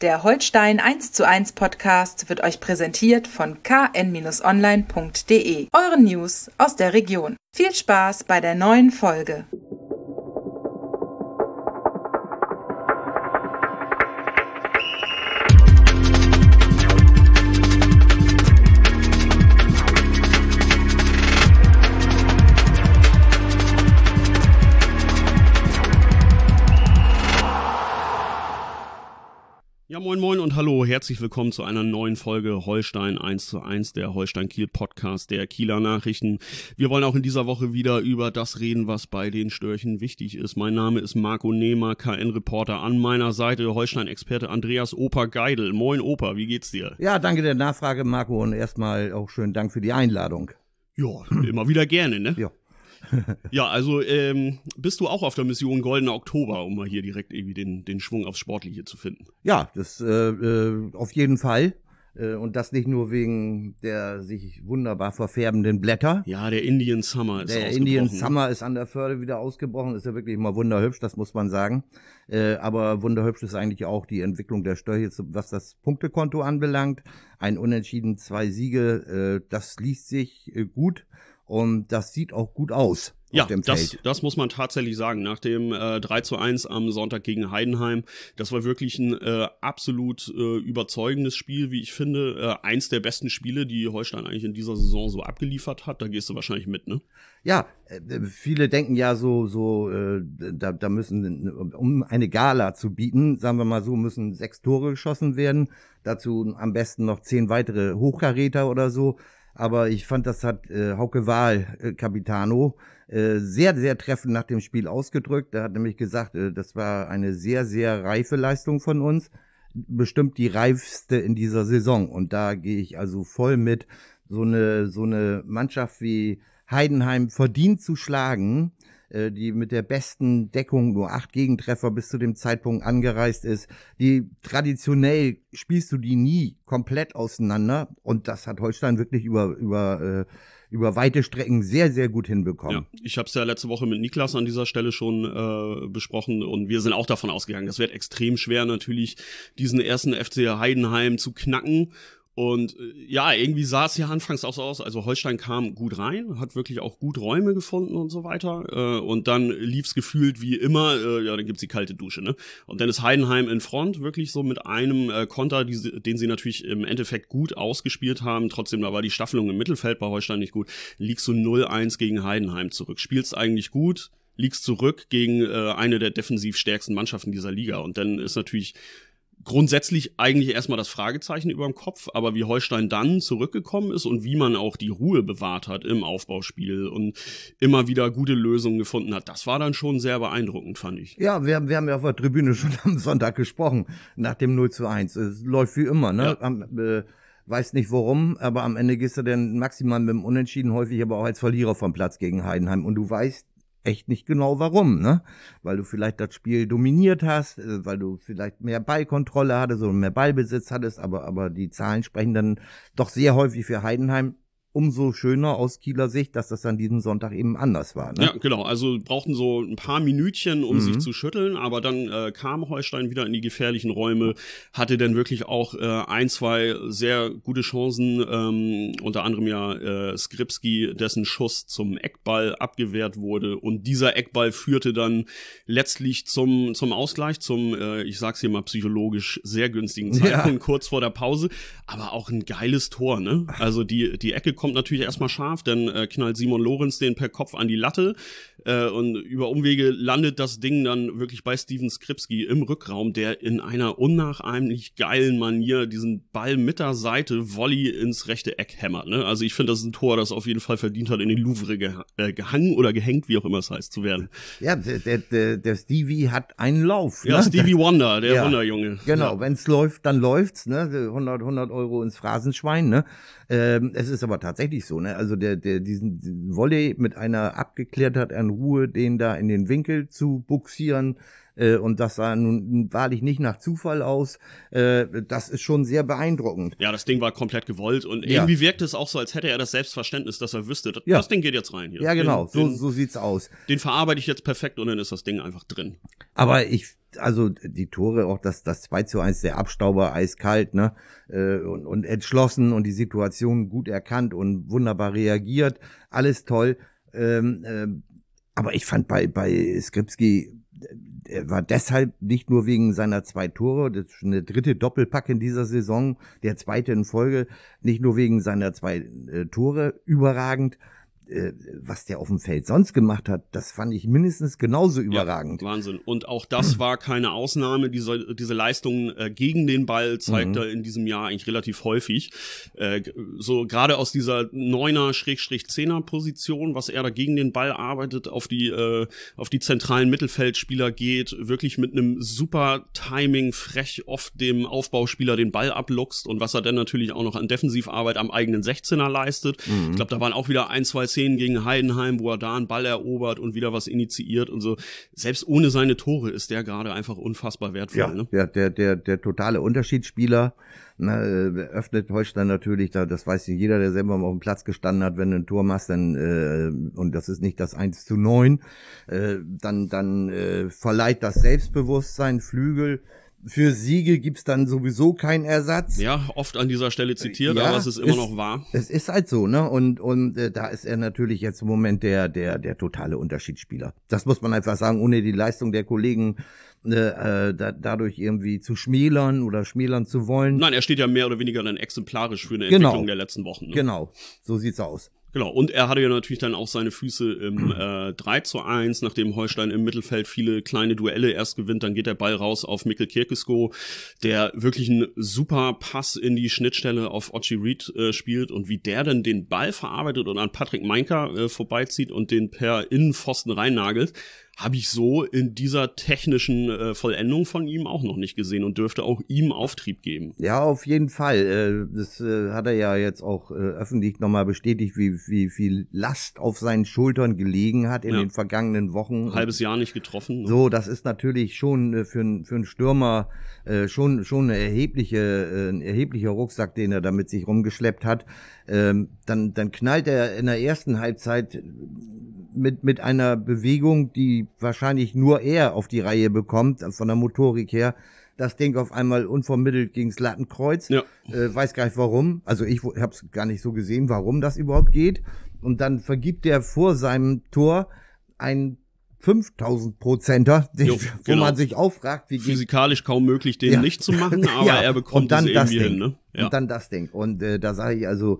Der Holstein 1:1 Podcast wird euch präsentiert von kn-online.de, euren News aus der Region. Viel Spaß bei der neuen Folge. Ja, moin moin und hallo, herzlich willkommen zu einer neuen Folge Holstein 1:1, der Holstein-Kiel-Podcast der Kieler Nachrichten. Wir wollen auch in dieser Woche wieder über das reden, was bei den Störchen wichtig ist. Mein Name ist Marco Nehmer, KN-Reporter, an meiner Seite Holstein-Experte Andreas Opa Geidel. Moin Opa, wie geht's dir? Ja, danke der Nachfrage, Marco, und erstmal auch schönen Dank für die Einladung. Ja, immer wieder gerne, ne? Ja. Ja, also bist du auch auf der Mission Goldener Oktober, um mal hier direkt irgendwie den Schwung aufs Sportliche zu finden? Ja, das auf jeden Fall. Und das nicht nur wegen der sich wunderbar verfärbenden Blätter. Ja, der Indian Summer ist ausgebrochen. Der Indian Summer ist an der Förde wieder ausgebrochen. Ist ja wirklich mal wunderhübsch, das muss man sagen. Aber wunderhübsch ist eigentlich auch die Entwicklung der Störche, was das Punktekonto anbelangt. Ein Unentschieden, 2 Siege, das liest sich gut. Und das sieht auch gut aus. Ja, das muss man tatsächlich sagen. Nach dem 3:1 am Sonntag gegen Heidenheim, das war wirklich ein absolut überzeugendes Spiel, wie ich finde. Eins der besten Spiele, die Holstein eigentlich in dieser Saison so abgeliefert hat. Da gehst du wahrscheinlich mit, ne? Ja, viele denken ja da müssen, um eine Gala zu bieten, sagen wir mal so, müssen 6 Tore geschossen werden. Dazu am besten noch 10 weitere Hochkaräter oder so. Aber ich fand, das hat Hauke Wahl, Capitano, sehr, sehr treffend nach dem Spiel ausgedrückt. Er hat nämlich gesagt, das war eine sehr, sehr reife Leistung von uns. Bestimmt die reifste in dieser Saison. Und da gehe ich also voll mit. So eine Mannschaft wie Heidenheim verdient zu schlagen, die mit der besten Deckung nur 8 Gegentreffer bis zu dem Zeitpunkt angereist ist. Die traditionell spielst du die nie komplett auseinander, und das hat Holstein wirklich über weite Strecken sehr, sehr gut hinbekommen. Ja, ich habe es ja letzte Woche mit Niklas an dieser Stelle schon besprochen, und wir sind auch davon ausgegangen, das wird extrem schwer natürlich, diesen ersten FC Heidenheim zu knacken. Und ja, irgendwie sah es ja anfangs auch so aus, also Holstein kam gut rein, hat wirklich auch gut Räume gefunden und so weiter, und dann lief's gefühlt wie immer, ja, dann gibt's die kalte Dusche, ne? Und dann ist Heidenheim in Front, wirklich so mit einem Konter, den sie natürlich im Endeffekt gut ausgespielt haben, trotzdem, da war die Staffelung im Mittelfeld bei Holstein nicht gut, liegst du 0:1 gegen Heidenheim zurück, spielst eigentlich gut, liegst zurück gegen eine der defensiv stärksten Mannschaften dieser Liga, und dann ist natürlich grundsätzlich eigentlich erstmal das Fragezeichen über dem Kopf, aber wie Holstein dann zurückgekommen ist und wie man auch die Ruhe bewahrt hat im Aufbauspiel und immer wieder gute Lösungen gefunden hat, das war dann schon sehr beeindruckend, fand ich. Ja, wir haben ja auf der Tribüne schon am Sonntag gesprochen, nach dem 0:1. Es läuft wie immer, ne? Ja. Weiß nicht warum, aber am Ende gehst du dann maximal mit dem Unentschieden, häufig aber auch als Verlierer vom Platz gegen Heidenheim, und du weißt echt nicht genau warum, ne? Weil du vielleicht das Spiel dominiert hast, weil du vielleicht mehr Ballkontrolle hattest oder mehr Ballbesitz hattest, aber die Zahlen sprechen dann doch sehr häufig für Heidenheim. Umso schöner aus Kieler Sicht, dass das an diesem Sonntag eben anders war, ne? Ja, genau. Also brauchten so ein paar Minütchen, um sich zu schütteln, aber dann kam Holstein wieder in die gefährlichen Räume, hatte dann wirklich auch 1, 2 sehr gute Chancen, unter anderem ja Skripski, dessen Schuss zum Eckball abgewehrt wurde, und dieser Eckball führte dann letztlich zum Ausgleich, ich sag's hier mal psychologisch, sehr günstigen Zeitpunkt, kurz vor der Pause, aber auch ein geiles Tor, ne? Also die Ecke kommt natürlich erstmal scharf, dann knallt Simon Lorenz den per Kopf an die Latte, und über Umwege landet das Ding dann wirklich bei Steven Skripski im Rückraum, der in einer unnachahmlich geilen Manier diesen Ball mit der Seite Volley ins rechte Eck hämmert, ne? Also ich finde, das ist ein Tor, das auf jeden Fall verdient hat, in den Louvre gehangen oder gehängt, wie auch immer es heißt, zu werden. Ja, der Stevie hat einen Lauf, ne? Ja, Stevie Wonder, der Wunderjunge. Genau, wenn's läuft, dann läuft's, ne? 100 Euro ins Phrasenschwein, ne? Es ist aber tatsächlich so, ne? Also diesen Volley mit einer Abgeklärtheit an Ruhe, den da in den Winkel zu buxieren, und das sah nun wahrlich nicht nach Zufall aus. Das ist schon sehr beeindruckend. Ja, das Ding war komplett gewollt und irgendwie wirkt es auch so, als hätte er das Selbstverständnis, dass er wüsste, das Ding geht jetzt rein hier. Ja, genau, so sieht's aus. Den verarbeite ich jetzt perfekt und dann ist das Ding einfach drin. Aber also die Tore, auch das 2:1, der Abstauber, eiskalt, ne, und entschlossen und die Situation gut erkannt und wunderbar reagiert, alles toll. Aber ich fand bei Skripski, er war deshalb nicht nur wegen seiner 2 Tore, das ist schon der 3. Doppelpack in dieser Saison, der 2. in Folge, nicht nur wegen seiner 2 Tore überragend. Was der auf dem Feld sonst gemacht hat, das fand ich mindestens genauso überragend. Ja, Wahnsinn. Und auch das war keine Ausnahme. Diese Leistungen gegen den Ball zeigt er in diesem Jahr eigentlich relativ häufig. So gerade aus dieser 9er/10er-Position, was er da gegen den Ball arbeitet, auf die zentralen Mittelfeldspieler geht, wirklich mit einem super Timing frech oft dem Aufbauspieler den Ball abluchst und was er dann natürlich auch noch an Defensivarbeit am eigenen 16er leistet. Ich glaube, da waren auch wieder 1, 2 Szenen gegen Heidenheim, wo er da einen Ball erobert und wieder was initiiert und so. Selbst ohne seine Tore ist der gerade einfach unfassbar wertvoll. Ja, ne? Der totale Unterschiedsspieler. Öffnet Holstein natürlich, das weiß jeder, der selber mal auf dem Platz gestanden hat, wenn du ein Tor machst, dann und das ist nicht das 1:9, dann verleiht das Selbstbewusstsein Flügel. Für Siege gibt's dann sowieso keinen Ersatz. Ja, oft an dieser Stelle zitiert, aber es ist immer noch wahr. Es ist halt so, ne? Und da ist er natürlich jetzt im Moment der totale Unterschiedsspieler. Das muss man einfach sagen, ohne die Leistung der Kollegen dadurch irgendwie zu schmälern oder schmälern zu wollen. Nein, er steht ja mehr oder weniger dann exemplarisch für eine Entwicklung der letzten Wochen. Ne? Genau, so sieht's aus. Genau, und er hatte ja natürlich dann auch seine Füße im 3:1, nachdem Holstein im Mittelfeld viele kleine Duelle erst gewinnt, dann geht der Ball raus auf Mikkel Kirkesko, der wirklich einen super Pass in die Schnittstelle auf Ochi Reed spielt und wie der dann den Ball verarbeitet und an Patrick Meinka vorbeizieht und den per Innenpfosten reinnagelt, habe ich so in dieser technischen Vollendung von ihm auch noch nicht gesehen und dürfte auch ihm Auftrieb geben. Ja, auf jeden Fall. Das hat er ja jetzt auch öffentlich nochmal bestätigt, wie viel Last auf seinen Schultern gelegen hat in den vergangenen Wochen. Ein halbes Jahr nicht getroffen. Ne? So, das ist natürlich schon für einen stürmer schon ein erheblicher Rucksack, den er da mit sich rumgeschleppt hat. Dann knallt er in der ersten Halbzeit mit einer Bewegung, die wahrscheinlich nur er auf die Reihe bekommt, von der Motorik her, das Ding auf einmal unvermittelt gegens Lattenkreuz. Ja. Weiß gar nicht warum. Also ich habe es gar nicht so gesehen, warum das überhaupt geht. Und dann vergibt er vor seinem Tor einen 5000%er, wo man sich auch fragt, wie physikalisch kaum möglich, den nicht zu machen, aber er bekommt es irgendwie hin. Ne? Ja. Und dann das Ding. Und da sage ich also,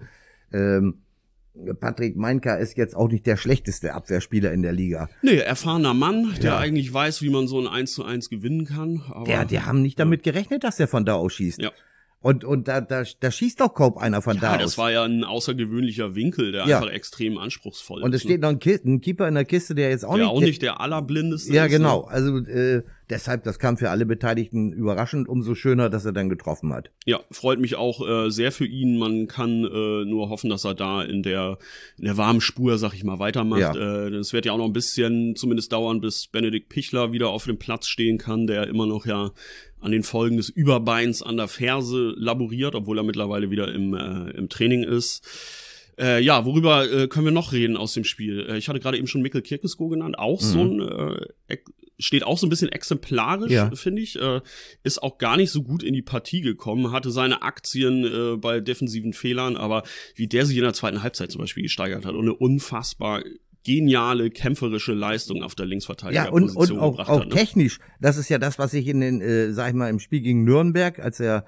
Patrick Meinka ist jetzt auch nicht der schlechteste Abwehrspieler in der Liga. Nee, erfahrener Mann, der eigentlich weiß, wie man so ein 1:1 gewinnen kann. Aber die haben nicht damit gerechnet, dass der von da aus schießt. Ja. Und da schießt doch kaum einer von da aus. Ja, das war ja ein außergewöhnlicher Winkel, der einfach extrem anspruchsvoll ist. Und es steht noch ein Keeper in der Kiste, der jetzt auch nicht der allerblindeste ist. Genau. Also deshalb, das kam für alle Beteiligten überraschend, umso schöner, dass er dann getroffen hat. Ja, freut mich auch sehr für ihn. Man kann nur hoffen, dass er da in der warmen Spur, sag ich mal, weitermacht. Das wird ja auch noch ein bisschen zumindest dauern, bis Benedikt Pichler wieder auf dem Platz stehen kann, der immer noch an den Folgen des Überbeins an der Ferse laboriert, obwohl er mittlerweile wieder im Training ist. Worüber können wir noch reden aus dem Spiel? Ich hatte gerade eben schon Mikkel Kirkesko genannt, auch so ein steht auch so ein bisschen exemplarisch, finde ich. Ist auch gar nicht so gut in die Partie gekommen, hatte seine Aktien bei defensiven Fehlern, aber wie der sich in der zweiten Halbzeit zum Beispiel gesteigert hat und eine unfassbar geniale, kämpferische Leistung auf der Linksverteidigerposition gebracht hat. Und auch technisch, das ist ja das, was ich in den, sag ich mal, im Spiel gegen Nürnberg, als er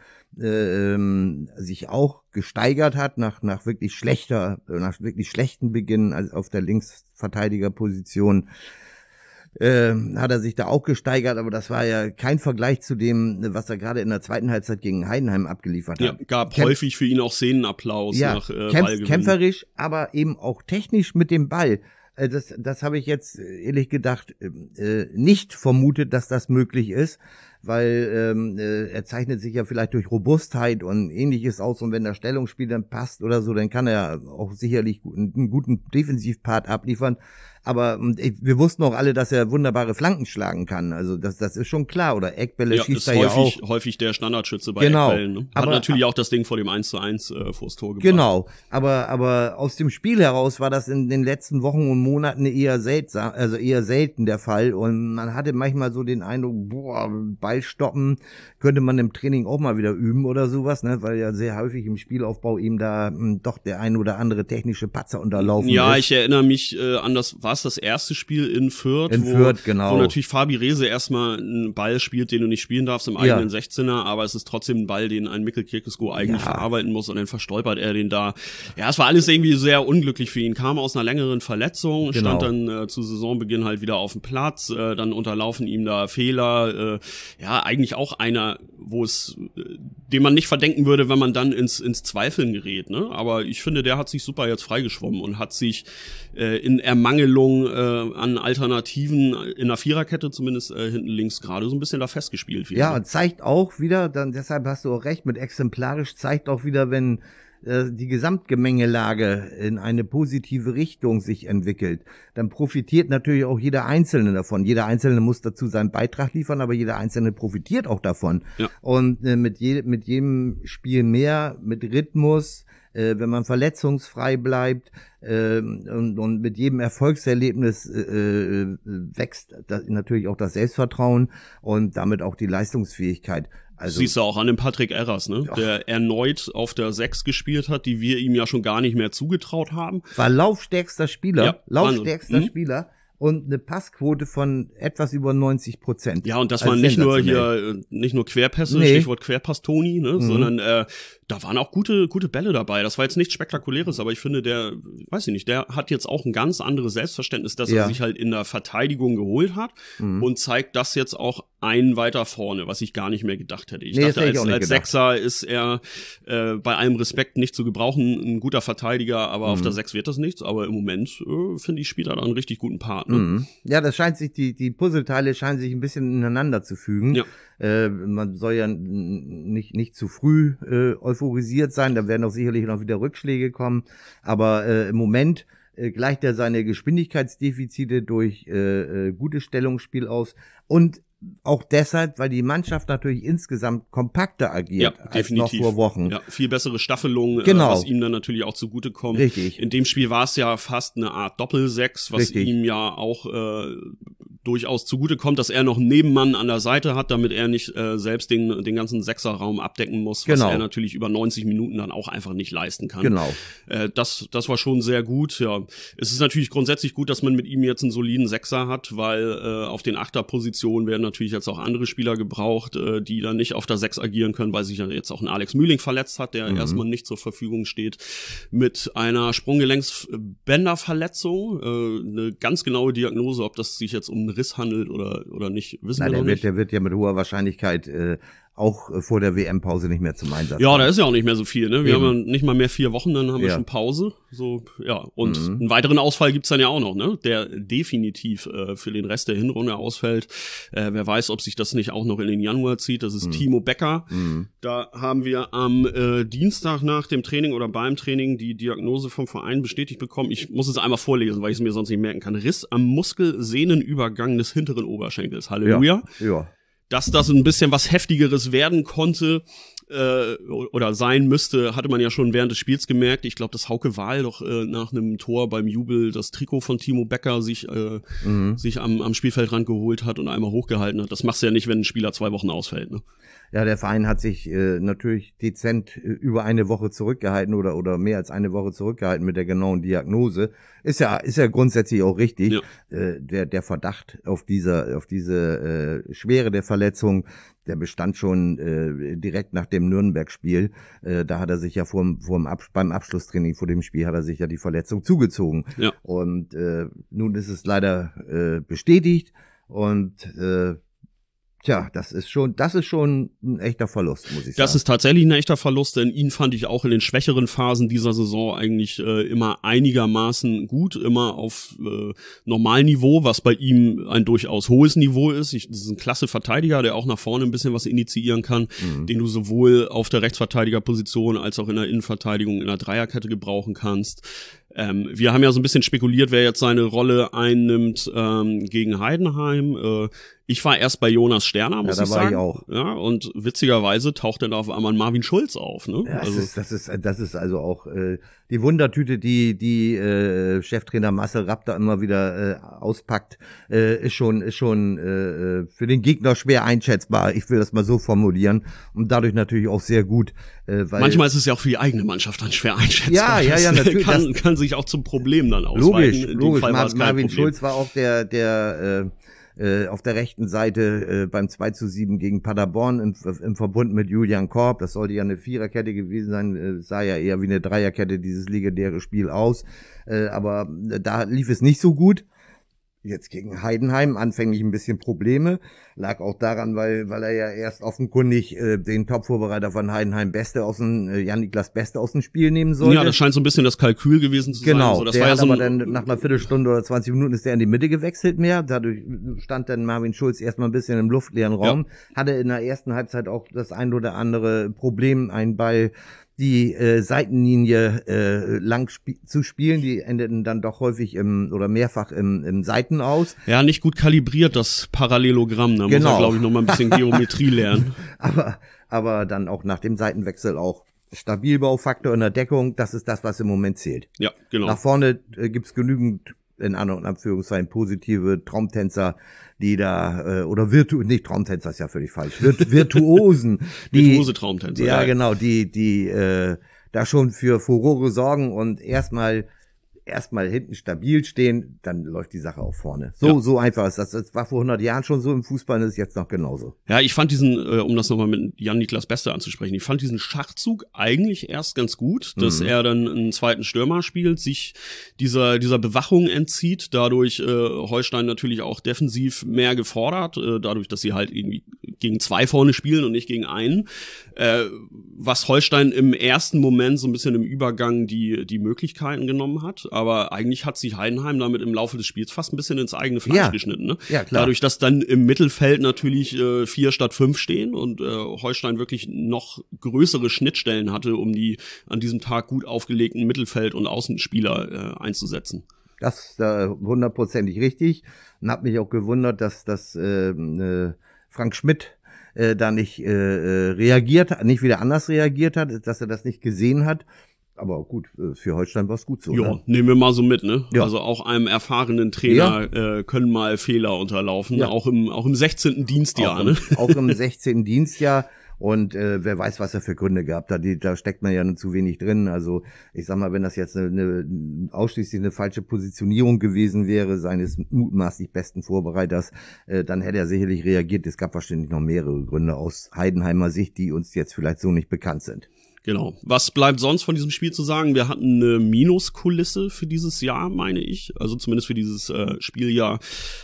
sich auch gesteigert hat nach wirklich schlechten Beginn als auf der Linksverteidigerposition, hat er sich da auch gesteigert, aber das war ja kein Vergleich zu dem, was er gerade in der zweiten Halbzeit gegen Heidenheim abgeliefert hat. Ja, gab häufig für ihn auch Szenenapplaus nach Ballgewinn. Kämpferisch, aber eben auch technisch mit dem Ball. Das habe ich jetzt ehrlich gedacht nicht vermutet, dass das möglich ist, weil er zeichnet sich ja vielleicht durch Robustheit und Ähnliches aus, und wenn der Stellungsspiel dann passt oder so, dann kann er auch sicherlich einen guten Defensivpart abliefern. Aber wir wussten auch alle, dass er wunderbare Flanken schlagen kann. Also das ist schon klar. Oder Eckbälle schießt er ja auch. Häufig der Standardschütze bei Eckbällen. Ne? Hat natürlich auch das Ding vor dem 1:1 vors Tor gebracht. Genau. Aber aus dem Spiel heraus war das in den letzten Wochen und Monaten eher selten der Fall. Und man hatte manchmal so den Eindruck, Ball stoppen könnte man im Training auch mal wieder üben oder sowas, ne? Weil ja sehr häufig im Spielaufbau ihm da doch der ein oder andere technische Patzer unterlaufen ist. Ja, ich erinnere mich an das erste Spiel in Fürth, genau. Wo natürlich Fabi Rehse erstmal einen Ball spielt, den du nicht spielen darfst im eigenen 16er, aber es ist trotzdem ein Ball, den ein Mikkel Kirkesko eigentlich verarbeiten muss und dann verstolpert er den da. Ja, es war alles irgendwie sehr unglücklich für ihn. Kam aus einer längeren Verletzung, stand dann zu Saisonbeginn halt wieder auf dem Platz, dann unterlaufen ihm da Fehler. Eigentlich auch einer, dem man nicht verdenken würde, wenn man dann ins Zweifeln gerät, ne? Aber ich finde, der hat sich super jetzt freigeschwommen und hat sich in Ermangelung an Alternativen in der Viererkette zumindest hinten links gerade so ein bisschen da festgespielt. Ja, und zeigt auch wieder, deshalb hast du auch recht, mit exemplarisch zeigt auch wieder, wenn die Gesamtgemengelage in eine positive Richtung sich entwickelt, dann profitiert natürlich auch jeder Einzelne davon. Jeder Einzelne muss dazu seinen Beitrag liefern, aber jeder Einzelne profitiert auch davon. Ja. Und mit jedem Spiel mehr, mit Rhythmus, wenn man verletzungsfrei bleibt und mit jedem Erfolgserlebnis wächst natürlich auch das Selbstvertrauen und damit auch die Leistungsfähigkeit. Also, siehst du auch an dem Patrick Erras, ne? Der erneut auf der 6 gespielt hat, die wir ihm ja schon gar nicht mehr zugetraut haben. War laufstärkster Spieler, Spieler und eine Passquote von etwas über 90%. Ja, und das waren nicht nur Querpässe, Stichwort Querpass-Toni, ne? Sondern da waren auch gute Bälle dabei. Das war jetzt nichts Spektakuläres, aber ich finde, der hat jetzt auch ein ganz anderes Selbstverständnis, dass er sich halt in der Verteidigung geholt hat und zeigt das jetzt auch einen weiter vorne, was ich gar nicht mehr gedacht hätte. Ich dachte, als Sechser ist er bei allem Respekt nicht zu gebrauchen, ein guter Verteidiger, aber auf der 6 wird das nichts. Aber im Moment finde ich, spielt er da einen richtig guten Part. Ne? Ja, das scheint sich, die Puzzleteile scheinen sich ein bisschen ineinander zu fügen. Ja. Man soll ja nicht zu früh euphorisiert sein, da werden auch sicherlich noch wieder Rückschläge kommen, aber im Moment gleicht er seine Geschwindigkeitsdefizite durch gutes Stellungsspiel aus und auch deshalb, weil die Mannschaft natürlich insgesamt kompakter agiert als noch vor Wochen. Ja, viel bessere Staffelung, was ihm dann natürlich auch zugutekommt. Richtig. In dem Spiel war es ja fast eine Art Doppel-6, was ihm ja auch durchaus zugutekommt, dass er noch einen Nebenmann an der Seite hat, damit er nicht selbst den ganzen Sechserraum abdecken muss, was er natürlich über 90 Minuten dann auch einfach nicht leisten kann. Genau. Das war schon sehr gut. Ja, es ist natürlich grundsätzlich gut, dass man mit ihm jetzt einen soliden Sechser hat, weil auf den Achterpositionen werden natürlich jetzt auch andere Spieler gebraucht, die dann nicht auf der 6 agieren können, weil sich ja jetzt auch ein Alex Mühling verletzt hat, der erstmal nicht zur Verfügung steht, mit einer Sprunggelenksbänderverletzung. Eine ganz genaue Diagnose, ob das sich jetzt um einen Riss handelt oder nicht, wissen wir noch nicht. Der wird ja mit hoher Wahrscheinlichkeit auch vor der WM-Pause nicht mehr zum Einsatz. Ja, da ist ja auch nicht mehr so viel, ne? Wir haben ja nicht mal mehr 4 Wochen, dann haben wir schon Pause. So, ja. Und einen weiteren Ausfall gibt's dann ja auch noch, ne? Der definitiv für den Rest der Hinrunde ausfällt. Wer weiß, ob sich das nicht auch noch in den Januar zieht. Das ist Timo Becker. Da haben wir am Dienstag nach dem Training oder beim Training die Diagnose vom Verein bestätigt bekommen. Ich muss es einmal vorlesen, weil ich es mir sonst nicht merken kann. Riss am Muskelsehnenübergang des hinteren Oberschenkels. Halleluja. Ja. Dass das ein bisschen was Heftigeres werden konnte oder sein müsste, hatte man ja schon während des Spiels gemerkt. Ich glaube, dass Hauke Wahl doch nach einem Tor beim Jubel das Trikot von Timo Becker sich am Spielfeldrand geholt hat und einmal hochgehalten hat. Das machst du ja nicht, wenn ein Spieler 2 Wochen ausfällt, ne? Ja, der Verein hat sich natürlich dezent über eine Woche zurückgehalten oder mehr als eine Woche zurückgehalten mit der genauen Diagnose. Ist ja grundsätzlich auch richtig. Ja. Der Verdacht auf diese Schwere der Verletzung, der bestand schon direkt nach dem Nürnberg-Spiel. Da hat er sich ja beim Abschlusstraining vor dem Spiel hat er sich ja die Verletzung zugezogen. Ja. Und nun ist es leider bestätigt und tja, das ist schon ein echter Verlust, muss ich sagen. Das ist tatsächlich ein echter Verlust, denn ihn fand ich auch in den schwächeren Phasen dieser Saison eigentlich immer einigermaßen gut, immer auf Normalniveau, was bei ihm ein durchaus hohes Niveau ist. Das ist ein klasse Verteidiger, der auch nach vorne ein bisschen was initiieren kann, den du sowohl auf der Rechtsverteidigerposition als auch in der Innenverteidigung in der Dreierkette gebrauchen kannst. Wir haben ja so ein bisschen spekuliert, wer jetzt seine Rolle einnimmt gegen Heidenheim. Ich war erst bei Jonas Sterner, muss ich sagen. Ja, da war ich auch. Ja, und witzigerweise taucht dann auf einmal Marvin Schulz auf. Ne? Ja, das ist also auch die Wundertüte, die Cheftrainer Marcel Rapp da immer wieder auspackt, ist schon für den Gegner schwer einschätzbar. Ich will das mal so formulieren und dadurch natürlich auch sehr gut. Weil manchmal ist es ja auch für die eigene Mannschaft dann schwer einschätzbar. Ja, natürlich. Kann sich auch zum Problem dann ausweiten. Logisch. Marvin Schulz war auch der auf der rechten Seite beim 2:7 gegen Paderborn im Verbund mit Julian Korb. Das sollte ja eine Viererkette gewesen sein, sah ja eher wie eine Dreierkette dieses legendäre Spiel aus. Aber da lief es nicht so gut. Jetzt gegen Heidenheim anfänglich ein bisschen Probleme. Lag auch daran, weil er ja erst offenkundig den Top-Vorbereiter von Heidenheim Jan-Niklas Beste aus dem Spiel nehmen sollte. Ja, das scheint so ein bisschen das Kalkül gewesen zu sein. Genau, also das der war hat ja so aber dann nach einer Viertelstunde oder 20 Minuten ist der in die Mitte gewechselt mehr. Dadurch stand dann Marvin Schulz erstmal ein bisschen im luftleeren Raum. Ja. Hatte in der ersten Halbzeit auch das ein oder andere Problem, einen Ball die Seitenlinie lang zu spielen, die endeten dann doch häufig mehrfach im Seiten aus. Ja, nicht gut kalibriert, das Parallelogramm, da muss er, glaube ich, noch mal ein bisschen Geometrie lernen. Aber dann auch nach dem Seitenwechsel auch Stabilbaufaktor in der Deckung, das ist das, was im Moment zählt. Ja, genau. Nach vorne gibt's genügend, in An- und Anführungszeichen, positive Traumtänzer, die da, nicht Traumtänzer ist ja völlig falsch, Virtuosen. Virtuose Traumtänzer. Ja, genau, die da schon für Furore sorgen und erstmal hinten stabil stehen, dann läuft die Sache auch vorne. So einfach ist das. Das war vor 100 Jahren schon so im Fußball und ist jetzt noch genauso. Ja, ich fand diesen, um das nochmal mit Jan-Niklas Beste anzusprechen, ich fand diesen Schachzug eigentlich erst ganz gut, dass er dann einen zweiten Stürmer spielt, sich dieser Bewachung entzieht, dadurch Holstein natürlich auch defensiv mehr gefordert, dadurch, dass sie halt irgendwie gegen 2 vorne spielen und nicht gegen einen, was Holstein im ersten Moment so ein bisschen im Übergang die Möglichkeiten genommen hat. Aber eigentlich hat sich Heidenheim damit im Laufe des Spiels fast ein bisschen ins eigene Fleisch geschnitten. Ne? Ja, klar. Dadurch, dass dann im Mittelfeld natürlich 4 statt 5 stehen und Holstein wirklich noch größere Schnittstellen hatte, um die an diesem Tag gut aufgelegten Mittelfeld- und Außenspieler einzusetzen. Das ist 100%ig richtig. Und hat mich auch gewundert, dass Frank Schmidt da nicht wieder anders reagiert hat, dass er das nicht gesehen hat. Aber gut, für Holstein war es gut so. Ja, ne? Nehmen wir mal so mit, ne? Ja. Also auch einem erfahrenen Trainer können mal Fehler unterlaufen, auch im 16. Dienstjahr, ne? Auch im 16. Dienstjahr. Und wer weiß, was er für Gründe gehabt hat. Da steckt man ja zu wenig drin. Also ich sag mal, wenn das jetzt ausschließlich eine falsche Positionierung gewesen wäre, seines mutmaßlich besten Vorbereiters, dann hätte er sicherlich reagiert. Es gab wahrscheinlich noch mehrere Gründe aus Heidenheimer Sicht, die uns jetzt vielleicht so nicht bekannt sind. Genau. Was bleibt sonst von diesem Spiel zu sagen? Wir hatten eine Minuskulisse für dieses Jahr, meine ich. Also zumindest für dieses Spieljahr.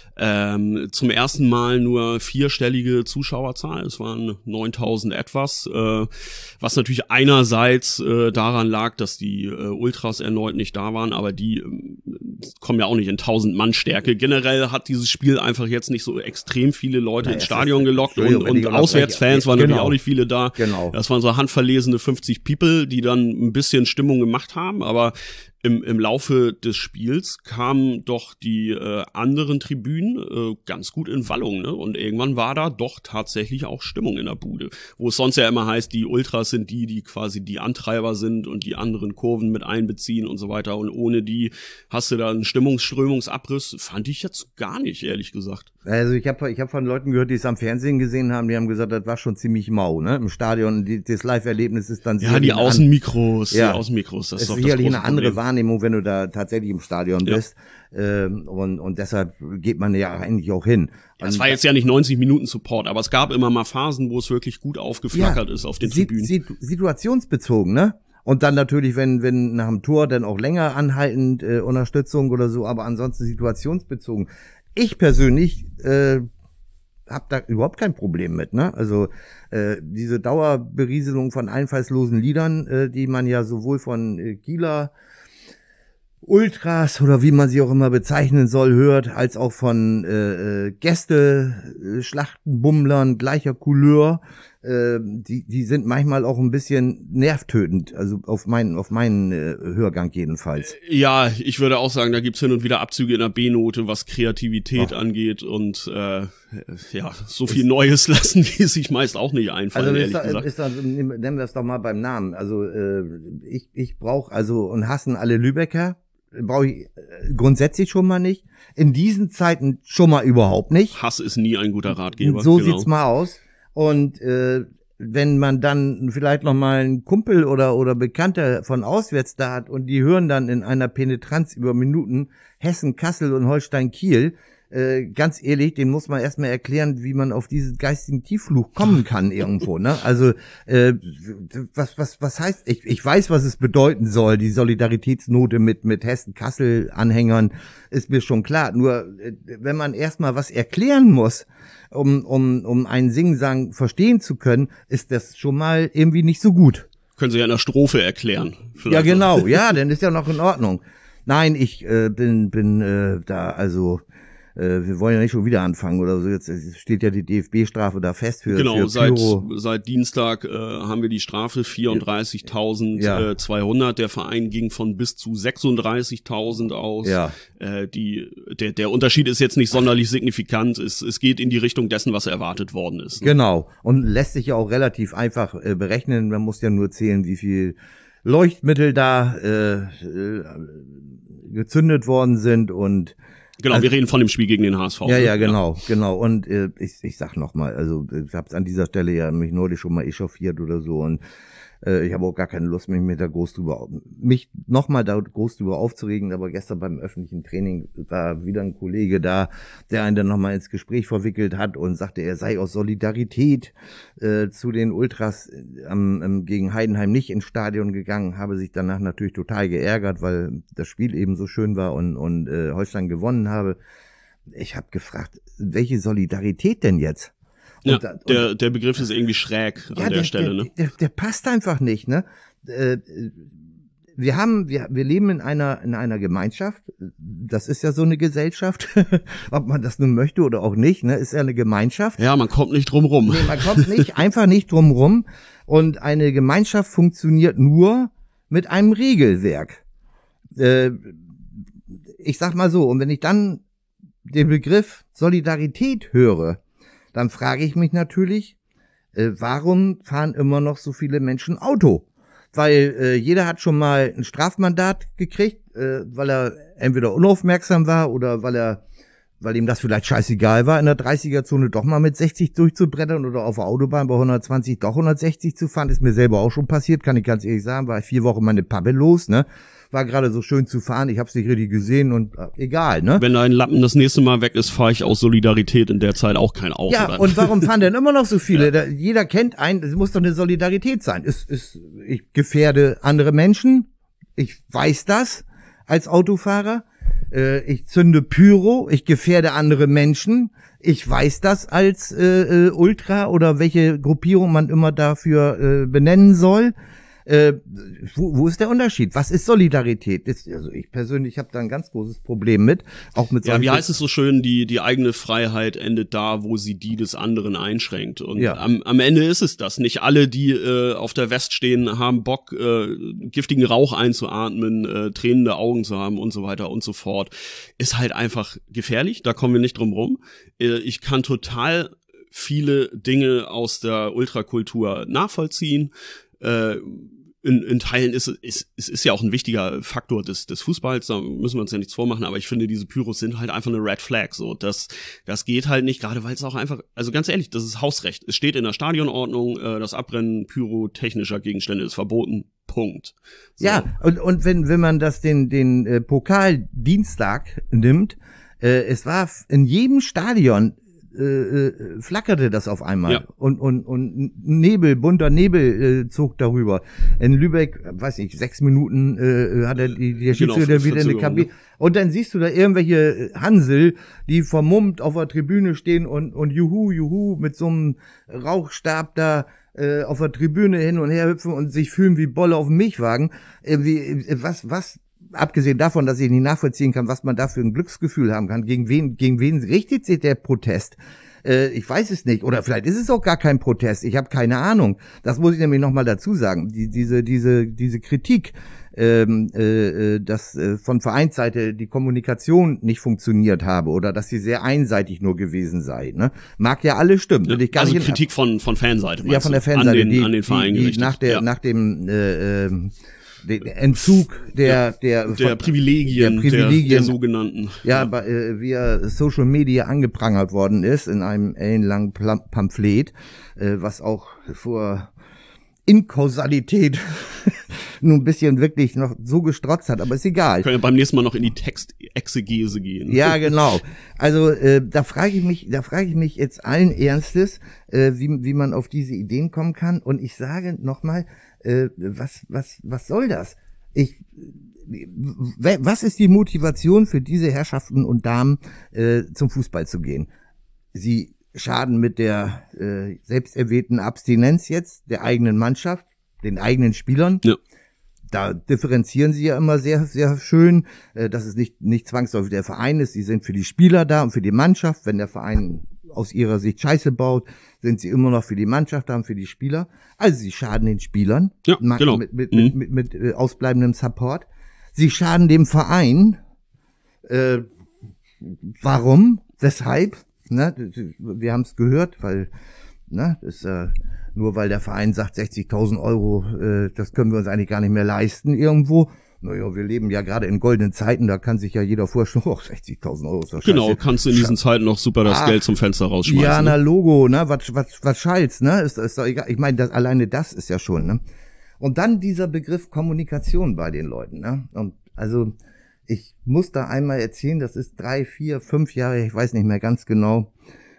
Zum ersten Mal nur 4-stellige Zuschauerzahl. Es waren 9.000 etwas, was natürlich einerseits daran lag, dass die Ultras erneut nicht da waren, aber die kommen ja auch nicht in 1000 Mann Stärke. Generell hat dieses Spiel einfach jetzt nicht so extrem viele Leute ins Stadion gelockt und Auswärtsfans waren natürlich auch nicht viele da. Genau. Das waren so handverlesene 50 People, die dann ein bisschen Stimmung gemacht haben, aber im Laufe des Spiels kamen doch die anderen Tribünen ganz gut in Wallung, ne? Und irgendwann war da doch tatsächlich auch Stimmung in der Bude. Wo es sonst ja immer heißt, die Ultras sind die quasi die Antreiber sind und die anderen Kurven mit einbeziehen und so weiter. Und ohne die hast du da einen Strömungsabriss. Fand ich jetzt gar nicht, ehrlich gesagt. Also ich hab von Leuten gehört, die es am Fernsehen gesehen haben, die haben gesagt, das war schon ziemlich mau, ne? Im Stadion, das Live-Erlebnis ist dann die Außenmikros, das ist doch sicherlich eine andere Wahrnehmung, wenn du da tatsächlich im Stadion bist. Und deshalb geht man ja eigentlich auch hin. Ja, es war jetzt ja nicht 90 Minuten Support, aber es gab immer mal Phasen, wo es wirklich gut aufgeflackert ist auf den Tribünen. Situationsbezogen, ne? Und dann natürlich, wenn nach dem Tor dann auch länger anhaltend Unterstützung oder so, aber ansonsten situationsbezogen. Ich persönlich hab da überhaupt kein Problem mit, ne? Also diese Dauerberieselung von einfallslosen Liedern, die man ja sowohl von Kieler Ultras oder wie man sie auch immer bezeichnen soll, hört, als auch von Gäste, Schlachtenbummlern gleicher Couleur. die sind manchmal auch ein bisschen nervtötend, also auf meinen Hörgang jedenfalls. Ja, ich würde auch sagen, da gibt's hin und wieder Abzüge in der B-Note, was Kreativität angeht und so viel Neues lassen die sich meist auch nicht einfallen, ehrlich gesagt. Nennen wir es doch mal beim Namen. Also ich brauche, und hassen alle Lübecker, brauche ich grundsätzlich schon mal nicht. In diesen Zeiten schon mal überhaupt nicht. Hass ist nie ein guter Ratgeber. So sieht's mal aus. Und wenn man dann vielleicht noch mal einen Kumpel oder Bekannter von auswärts da hat und die hören dann in einer Penetranz über Minuten Hessen, Kassel und Holstein Kiel, ganz ehrlich, den muss man erstmal erklären, wie man auf diesen geistigen Tiefflug kommen kann irgendwo, ne? Also was heißt, ich weiß, was es bedeuten soll, die Solidaritätsnote mit Hessen-Kassel-Anhängern ist mir schon klar. Nur wenn man erstmal was erklären muss, um einen Singsang verstehen zu können, ist das schon mal irgendwie nicht so gut. Können Sie ja in der Strophe erklären. Ja, genau, ja, dann ist ja noch in Ordnung. Nein, ich bin da, also wir wollen ja nicht schon wieder anfangen oder so. Jetzt steht ja die DFB-Strafe da fest für Genau, für seit Dienstag haben wir die Strafe 34.200. Der Verein ging von bis zu 36.000 aus. Ja. Der Unterschied ist jetzt nicht sonderlich signifikant. Es geht in die Richtung dessen, was erwartet worden ist. Genau. Und lässt sich ja auch relativ einfach berechnen. Man muss ja nur zählen, wie viel Leuchtmittel da gezündet worden sind und genau, wir reden von dem Spiel gegen den HSV. Ja, genau. Und ich sag nochmal, also ich hab's an dieser Stelle ja mich neulich schon mal echauffiert oder so und ich habe auch gar keine Lust, mich da groß drüber aufzuregen, aber gestern beim öffentlichen Training war wieder ein Kollege da, der einen dann nochmal ins Gespräch verwickelt hat und sagte, er sei aus Solidarität zu den Ultras gegen Heidenheim nicht ins Stadion gegangen, habe sich danach natürlich total geärgert, weil das Spiel eben so schön war und Holstein gewonnen habe. Ich habe gefragt, welche Solidarität denn jetzt? Ja, der Begriff ist irgendwie schräg an der Stelle, ne? Der passt einfach nicht, ne? Wir leben in einer Gemeinschaft. Das ist ja so eine Gesellschaft. Ob man das nun möchte oder auch nicht, ne? Ist ja eine Gemeinschaft. Ja, man kommt nicht drum rum. Nee, man kommt einfach nicht drum rum. Und eine Gemeinschaft funktioniert nur mit einem Regelwerk. Ich sag mal so, und wenn ich dann den Begriff Solidarität höre, dann frage ich mich natürlich, warum fahren immer noch so viele Menschen Auto? Weil jeder hat schon mal ein Strafmandat gekriegt, weil er entweder unaufmerksam war oder weil ihm das vielleicht scheißegal war, in der 30er-Zone doch mal mit 60 durchzubrettern oder auf der Autobahn bei 120 doch 160 zu fahren. Ist mir selber auch schon passiert, kann ich ganz ehrlich sagen. War ich 4 Wochen meine Pappe los, ne? War gerade so schön zu fahren, ich hab's nicht richtig gesehen und egal, ne? Wenn dein Lappen das nächste Mal weg ist, fahre ich aus Solidarität in der Zeit auch kein Auto. Ja, dann. Und warum fahren denn immer noch so viele? Ja. Jeder kennt einen, es muss doch eine Solidarität sein. Ich gefährde andere Menschen, ich weiß das als Autofahrer, ich zünde Pyro, ich gefährde andere Menschen, ich weiß das als Ultra oder welche Gruppierung man immer dafür benennen soll. Wo ist der Unterschied? Was ist Solidarität? Also ich persönlich habe da ein ganz großes Problem mit. Auch mit ja, wie heißt es so schön, die eigene Freiheit endet da, wo sie die des anderen einschränkt. Und ja. am Ende ist es das. Nicht alle, die auf der West stehen, haben Bock, giftigen Rauch einzuatmen, tränende Augen zu haben und so weiter und so fort. Ist halt einfach gefährlich, da kommen wir nicht drum rum. Ich kann total viele Dinge aus der Ultrakultur nachvollziehen. In Teilen es ist ja auch ein wichtiger Faktor des Fußballs, da müssen wir uns ja nichts vormachen, aber ich finde, diese Pyros sind halt einfach eine Red Flag, so, das geht halt nicht, gerade weil es auch einfach, also ganz ehrlich, das ist Hausrecht, es steht in der Stadionordnung, das Abbrennen pyrotechnischer Gegenstände ist verboten, Punkt. So. Ja, und wenn man das den Pokal Dienstag nimmt, es war in jedem Stadion flackerte das auf einmal ja. und bunter Nebel zog darüber. In Lübeck, weiß ich, 6 Minuten hat der Schiedsrichter wieder eine Kabine. Ne? Und dann siehst du da irgendwelche Hansel, die vermummt auf der Tribüne stehen und juhu mit so einem Rauchstab da auf der Tribüne hin und her hüpfen und sich fühlen wie Bolle auf dem Milchwagen. Was abgesehen davon, dass ich nicht nachvollziehen kann, was man da für ein Glücksgefühl haben kann, gegen wen richtet sich der Protest? Ich weiß es nicht. Oder vielleicht ist es auch gar kein Protest. Ich habe keine Ahnung. Das muss ich nämlich nochmal dazu sagen. Diese Kritik, dass von Vereinsseite die Kommunikation nicht funktioniert habe oder dass sie sehr einseitig nur gewesen sei. Ne? Mag ja alles stimmen. Ja, ich gar also nicht Kritik von Fanseite. Ja, von der Fanseite. An den Verein gerichtet. Nach dem den Entzug der Privilegien, der sogenannten. Ja, via Social Media angeprangert worden ist in einem ellenlangen Pamphlet, was auch vor Inkausalität nun ein bisschen wirklich noch so gestrotzt hat, aber ist egal. Können ja beim nächsten Mal noch in die Textexegese gehen. Ja, genau. Also da frage ich mich jetzt allen Ernstes, wie man auf diese Ideen kommen kann. Und ich sage nochmal, was soll das? Was ist die Motivation für diese Herrschaften und Damen, zum Fußball zu gehen? Sie schaden mit der selbsterwählten Abstinenz jetzt der eigenen Mannschaft, den eigenen Spielern. Ja. Da differenzieren sie ja immer sehr, sehr schön, dass es nicht zwangsläufig der Verein ist. Sie sind für die Spieler da und für die Mannschaft. Wenn der Verein aus ihrer Sicht Scheiße baut, sind sie immer noch für die Mannschaft da und für die Spieler. Also sie schaden den Spielern, ja, genau. mit ausbleibendem Support. Sie schaden dem Verein. Warum? Weshalb? Ne? Wir haben es gehört, weil das nur weil der Verein sagt 60.000 Euro, das können wir uns eigentlich gar nicht mehr leisten irgendwo. Naja, wir leben ja gerade in goldenen Zeiten, da kann sich ja jeder vorstellen, 60.000 Euro ist doch scheiße. Genau, kannst du in diesen Zeiten noch super das Geld zum Fenster rausschmeißen. Ja, na Logo, ne, was schallt's, ne, ist doch egal. Ich meine, alleine das ist ja schon, ne. Und dann dieser Begriff Kommunikation bei den Leuten, ne. Und also, ich muss da einmal erzählen, das ist 3, 4, 5 Jahre, ich weiß nicht mehr ganz genau,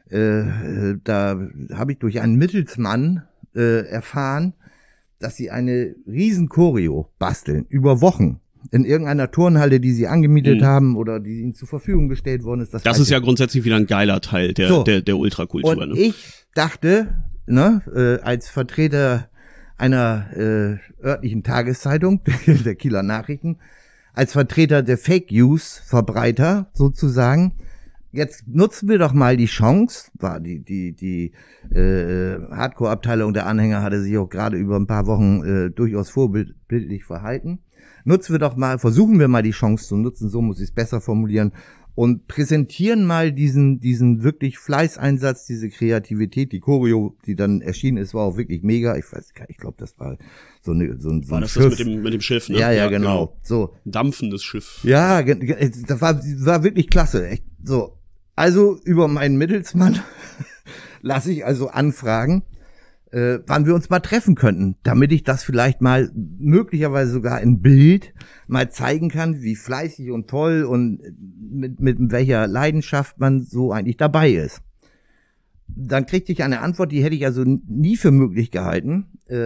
da habe ich durch einen Mittelsmann erfahren, dass sie eine riesen Choreo basteln, über Wochen, in irgendeiner Turnhalle, die sie angemietet haben oder die ihnen zur Verfügung gestellt worden ist. Das ist ja grundsätzlich wieder ein geiler Teil der Ultrakultur. Und ich dachte, als Vertreter einer örtlichen Tageszeitung, der Kieler Nachrichten, als Vertreter der Fake News Verbreiter sozusagen, jetzt nutzen wir doch mal die Chance, war die Hardcore-Abteilung der Anhänger hatte sich auch gerade über ein paar Wochen durchaus vorbildlich verhalten. Versuchen wir mal die Chance zu nutzen, so muss ich es besser formulieren, und präsentieren mal diesen wirklich Fleißeinsatz, diese Kreativität, die Choreo, die dann erschienen ist, war auch wirklich mega. Ich glaube, das war so ein war das Schiff. Das mit dem Schiff, ne? Ja, genau. So. Dampfendes Schiff. Ja, das war wirklich klasse. Echt. So. Also, über meinen Mittelsmann lasse ich also anfragen, wann wir uns mal treffen könnten, damit ich das vielleicht mal möglicherweise sogar in Bild mal zeigen kann, wie fleißig und toll und mit welcher Leidenschaft man so eigentlich dabei ist. Dann kriegte ich eine Antwort, die hätte ich also nie für möglich gehalten.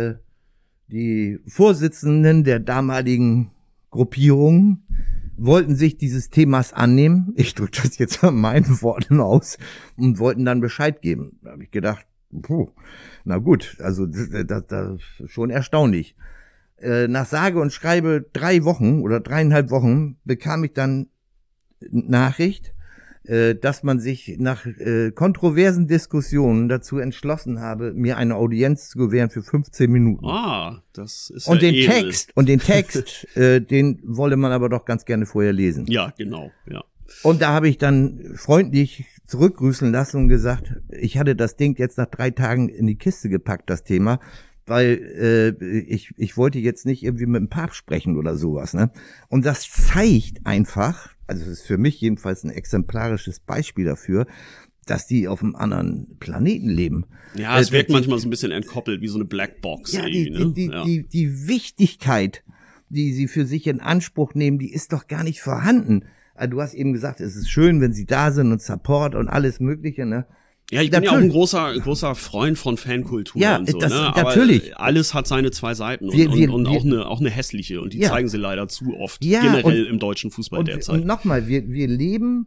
Die Vorsitzenden der damaligen Gruppierungen wollten sich dieses Themas annehmen. Ich drücke das jetzt an meinen Worten aus und wollten dann Bescheid geben. Da habe ich gedacht, na gut, also das schon erstaunlich. Nach sage und schreibe 3 Wochen oder 3,5 Wochen bekam ich dann Nachricht, dass man sich nach kontroversen Diskussionen dazu entschlossen habe, mir eine Audienz zu gewähren für 15 Minuten. Das ist und den Text, den wolle man aber doch ganz gerne vorher lesen. Ja, genau, ja. Und da habe ich dann freundlich zurückgrüßen lassen und gesagt, ich hatte das Ding jetzt nach 3 Tagen in die Kiste gepackt, das Thema, weil ich wollte jetzt nicht irgendwie mit dem Papst sprechen oder sowas, ne? Und das zeigt einfach, also es ist für mich jedenfalls ein exemplarisches Beispiel dafür, dass die auf einem anderen Planeten leben. Ja, es wirkt manchmal so ein bisschen entkoppelt, wie so eine Blackbox. Ja, die Wichtigkeit, die sie für sich in Anspruch nehmen, die ist doch gar nicht vorhanden. Du hast eben gesagt, es ist schön, wenn sie da sind und Support und alles Mögliche, ne? Ja, ich bin ja auch ein großer Freund von Fankultur und so, ne? Aber natürlich. Alles hat seine 2 Seiten und auch eine hässliche, und die zeigen sie leider zu oft, generell im deutschen Fußball derzeit. Und nochmal, wir leben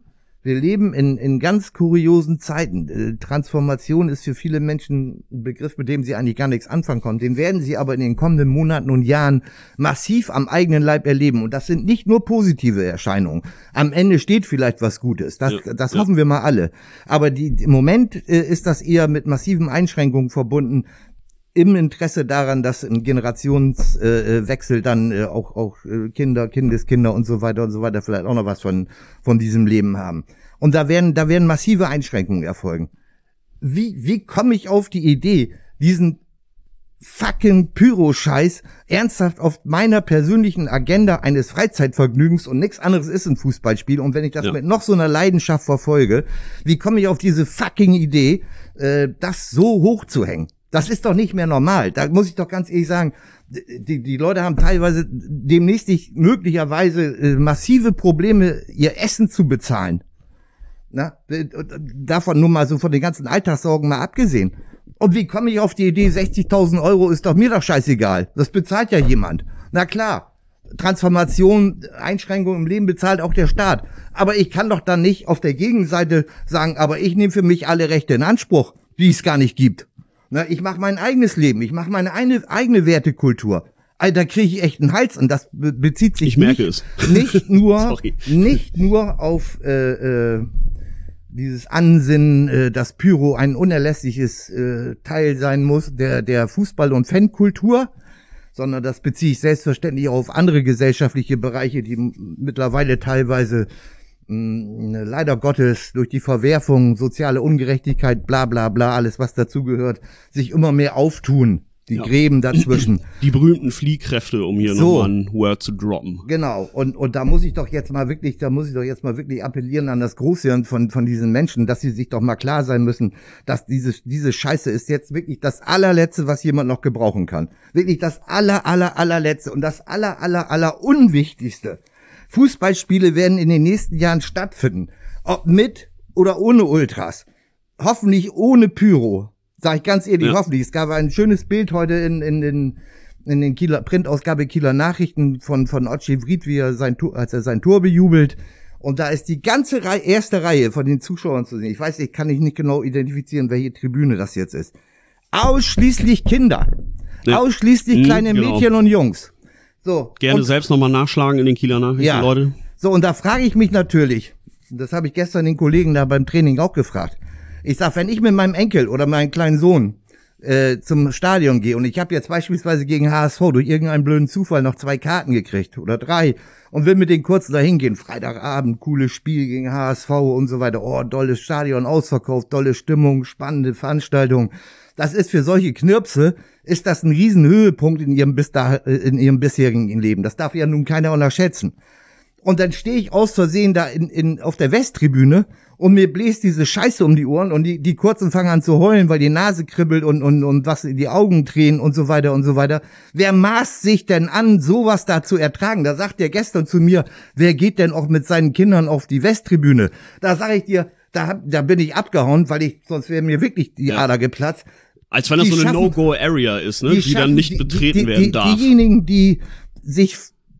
Wir leben in ganz kuriosen Zeiten. Transformation ist für viele Menschen ein Begriff, mit dem sie eigentlich gar nichts anfangen können. Den werden sie aber in den kommenden Monaten und Jahren massiv am eigenen Leib erleben. Und das sind nicht nur positive Erscheinungen. Am Ende steht vielleicht was Gutes. Das hoffen wir mal alle. Aber im Moment ist das eher mit massiven Einschränkungen verbunden, im Interesse daran, dass ein Generationswechsel dann auch Kinder, Kindeskinder und so weiter vielleicht auch noch was von diesem Leben haben. Und da werden massive Einschränkungen erfolgen. Wie komme ich auf die Idee, diesen fucking Pyro-Scheiß ernsthaft auf meiner persönlichen Agenda eines Freizeitvergnügens, und nichts anderes ist ein Fußballspiel, und wenn ich das mit noch so einer Leidenschaft verfolge, wie komme ich auf diese fucking Idee, das so hoch zu hängen? Das ist doch nicht mehr normal. Da muss ich doch ganz ehrlich sagen, die Leute haben teilweise demnächst möglicherweise massive Probleme, ihr Essen zu bezahlen. Na, davon nur mal so von den ganzen Alltagssorgen mal abgesehen. Und wie komme ich auf die Idee, 60.000 Euro ist doch mir doch scheißegal. Das bezahlt ja jemand. Na klar, Transformation, Einschränkungen im Leben bezahlt auch der Staat. Aber ich kann doch dann nicht auf der Gegenseite sagen, aber ich nehme für mich alle Rechte in Anspruch, die es gar nicht gibt. Na, ich mache mein eigenes Leben, ich mache meine eigene Wertekultur. Da kriege ich echt einen Hals, und das bezieht sich nicht nur auf dieses Ansinnen, dass Pyro ein unerlässliches Teil sein muss der Fußball- und Fankultur, sondern das beziehe ich selbstverständlich auch auf andere gesellschaftliche Bereiche, die mittlerweile teilweise leider Gottes durch die Verwerfung, soziale Ungerechtigkeit, bla bla bla, alles was dazugehört, sich immer mehr auftun. Die Gräben dazwischen. Die berühmten Fliehkräfte, um hier nochmal ein Word zu droppen. Genau. Und da muss ich doch jetzt mal wirklich appellieren an das Großhirn von diesen Menschen, dass sie sich doch mal klar sein müssen, dass diese Scheiße ist jetzt wirklich das allerletzte, was jemand noch gebrauchen kann. Wirklich das allerletzte und das aller Unwichtigste. Fußballspiele werden in den nächsten Jahren stattfinden. Ob mit oder ohne Ultras. Hoffentlich ohne Pyro. Sag ich ganz ehrlich, hoffentlich. Es gab ein schönes Bild heute in den Kieler Printausgabe Kieler Nachrichten von Otschi Vried, als er sein Tor bejubelt. Und da ist die ganze erste Reihe von den Zuschauern zu sehen. Kann ich nicht genau identifizieren, welche Tribüne das jetzt ist. Ausschließlich Kinder. Ja. Ausschließlich kleine Mädchen und Jungs. So. Gerne selbst nochmal nachschlagen in den Kieler Nachrichten, Leute. So, und da frage ich mich natürlich, das habe ich gestern den Kollegen da beim Training auch gefragt. Ich sag, wenn ich mit meinem Enkel oder meinem kleinen Sohn zum Stadion gehe und ich habe jetzt beispielsweise gegen HSV durch irgendeinen blöden Zufall noch 2 Karten gekriegt oder 3 und will mit denen kurz dahin gehen, Freitagabend, cooles Spiel gegen HSV und so weiter, oh, tolles Stadion, ausverkauft, tolle Stimmung, spannende Veranstaltung. Das ist für solche Knirpse, ist das ein Riesenhöhepunkt in ihrem bisherigen Leben. Das darf ja nun keiner unterschätzen. Und dann stehe ich aus Versehen da auf der Westtribüne und mir bläst diese Scheiße um die Ohren und die Kurzen fangen an zu heulen, weil die Nase kribbelt und was in die Augen tränen und so weiter und so weiter. Wer maßt sich denn an, sowas da zu ertragen? Da sagt der gestern zu mir, wer geht denn auch mit seinen Kindern auf die Westtribüne? Da sage ich dir, da bin ich abgehauen, sonst wäre mir wirklich die Ader geplatzt. Als wenn das so eine No-Go-Area ist, ne? Die dann nicht betreten werden darf. Diejenigen, die sich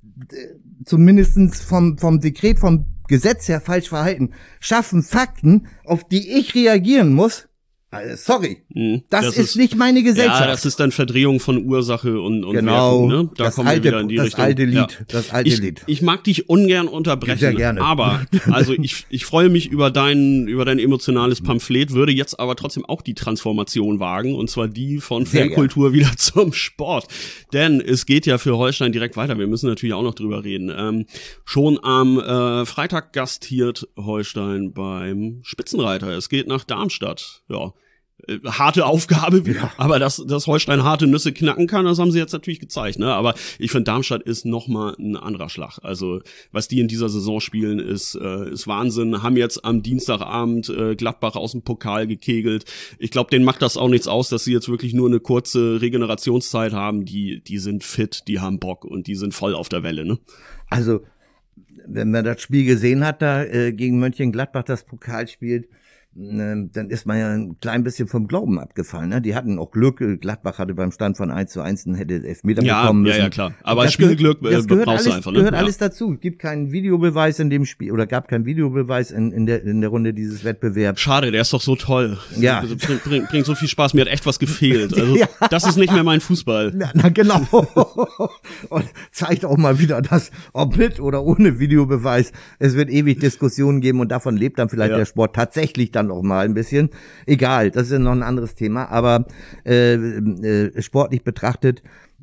zumindestens vom Dekret, vom Gesetz her falsch verhalten, schaffen Fakten, auf die ich reagieren muss. Sorry, das ist nicht meine Gesellschaft. Ja, das ist dann Verdrehung von Ursache und genau, Wirkung, ne? Da kommen wir wieder in die Richtung. Das alte Lied. Ich mag dich ungern unterbrechen, sehr gerne. Aber also ich freue mich über dein emotionales Pamphlet, würde jetzt aber trotzdem auch die Transformation wagen, und zwar die von Fankultur wieder zum Sport. Denn es geht ja für Holstein direkt weiter. Wir müssen natürlich auch noch drüber reden. Schon am Freitag gastiert Holstein beim Spitzenreiter. Es geht nach Darmstadt. Ja. Harte Aufgabe, aber dass Holstein harte Nüsse knacken kann, das haben sie jetzt natürlich gezeigt, ne? Aber ich finde, Darmstadt ist nochmal ein anderer Schlag. Also, was die in dieser Saison spielen, ist Wahnsinn. Haben jetzt am Dienstagabend Gladbach aus dem Pokal gekegelt. Ich glaube, denen macht das auch nichts aus, dass sie jetzt wirklich nur eine kurze Regenerationszeit haben. Die sind fit, die haben Bock und die sind voll auf der Welle, ne? Also, wenn man das Spiel gesehen hat, da gegen Mönchengladbach, das Pokalspiel, dann ist man ja ein klein bisschen vom Glauben abgefallen. Ne? Die hatten auch Glück. Gladbach hatte beim Stand von 1:1 hätte Elfmeter bekommen müssen. Ja, klar. Aber das Spielglück brauchst du einfach. Gehört alles dazu. Es gibt keinen Videobeweis in dem Spiel oder gab keinen Videobeweis in der Runde dieses Wettbewerbs. Schade, der ist doch so toll. Ja. Bringt so viel Spaß. Mir hat echt was gefehlt. Also das ist nicht mehr mein Fußball. Na genau. Und zeigt auch mal wieder, dass ob mit oder ohne Videobeweis, es wird ewig Diskussionen geben und davon lebt dann vielleicht der Sport tatsächlich dann auch mal ein bisschen. Egal, das ist ja noch ein anderes Thema, aber sportlich betrachtet,